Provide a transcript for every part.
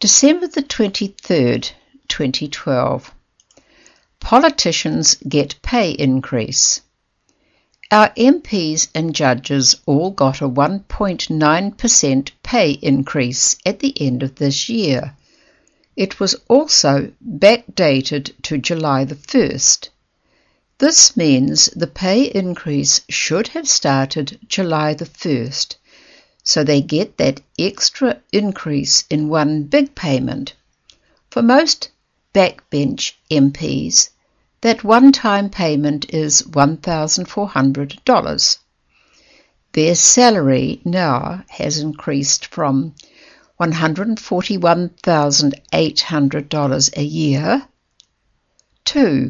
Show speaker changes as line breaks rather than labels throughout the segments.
December the 23rd, 2012. Politicians get pay increase. Our MPs and judges all got a 1.9% pay increase at the end of this year. It was also backdated to July the 1st. This means the pay increase should have started July the 1st, so they get that extra increase in one big payment. For most backbench MPs, that one-time payment is $1,400. Their salary now has increased from $141,800 a year to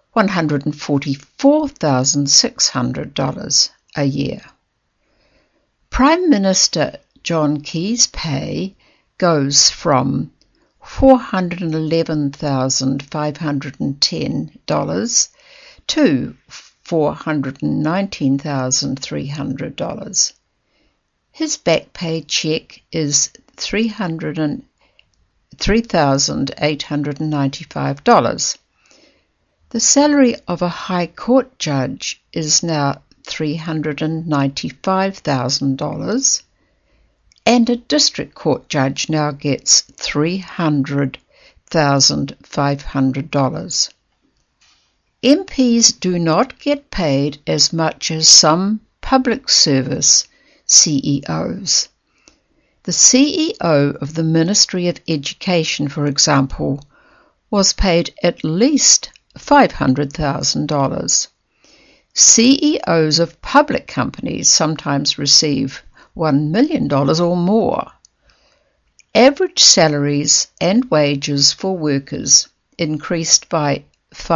$144,600 a year. Prime Minister John Key's pay goes from $411,510 to $419,300. His back pay check is $3,895. The salary of a High Court judge is now $395,000, and a district court judge now gets $300,500. MPs do not get paid as much as some public service CEOs. The CEO of the Ministry of Education, for example, was paid at least $500,000. CEOs of public companies sometimes receive $1 million or more. Average salaries and wages for workers increased by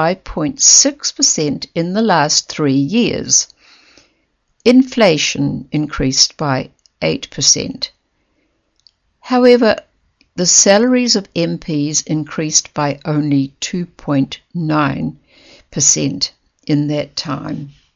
5.6% in the last 3 years. Inflation increased by 8%. However, the salaries of MPs increased by only 2.9% in that time.